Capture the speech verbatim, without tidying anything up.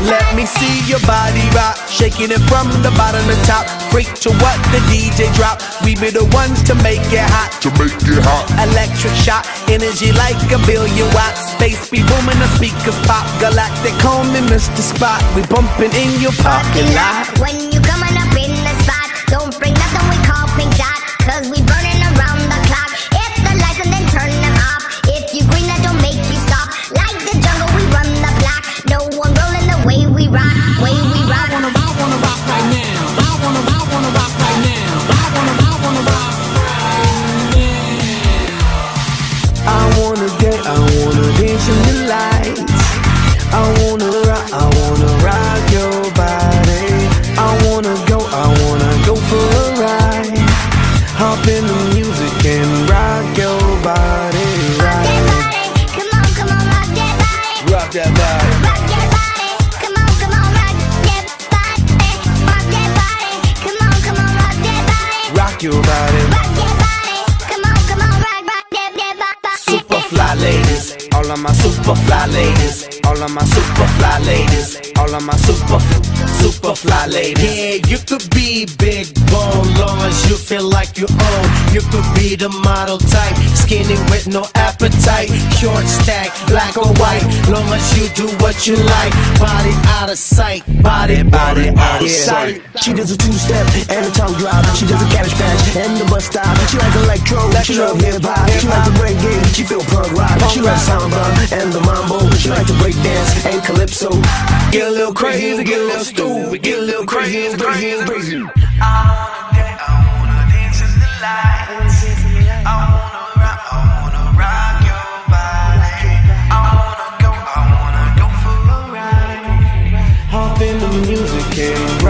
Let me see your body rock, shaking it from the bottom to top. Freak to what the D J drop. We be the ones to make it hot. To make it hot. Electric shock, energy like a billion watts. Space be booming, the speakers pop. Galactic, call me Mister Spot. We bumping in your parking lot. When you coming up in the spot, don't bring nothing we call pink dot, cause we burning around the clock. Hit the lights and then turn them off. If you green, that don't make you stop. Like the jungle, we run the block. No one rolling the way we rock, way we rock. I wanna, I wanna rock right now. I wanna, I wanna rock right now. I wanna, I wanna rock right now. I wanna get, I wanna dance in the lights. I wanna rock, I wanna rock your body. I wanna go, I wanna go for a ride. Hop in the music and rock your body, Rock that right? body, come on, come on, rock that body. Rock that body. Rock that body, come on, come on, rock that body. Rock that body, come on, come on, rock that body. Rock your body. Rock that body, come on, come on, rock, rock that, that body. Super fly ladies, all of my super fly ladies, all of my super fly ladies, all of my super, super fly ladies. Yeah, you could be big bone, long as you feel like you own. You could be the model type, skinny with no appetite, short stack, black or white, long as you do what you like. Body out of sight, body, body out of sight. She does a two-step and a tongue drop. She does a cabbage patch and the bus stop. She like electro, she love hip-hop. She like the reggae, she feel punk rock. She like samba and the mambo. She like to break dance and calypso. Get a little crazy, get a little stupid, get a little crazy, crazy, crazy. I wanna get, I wanna dance in the lights. I wanna rock, I wanna rock your body. I wanna go, I wanna go for a ride. Hop in the music and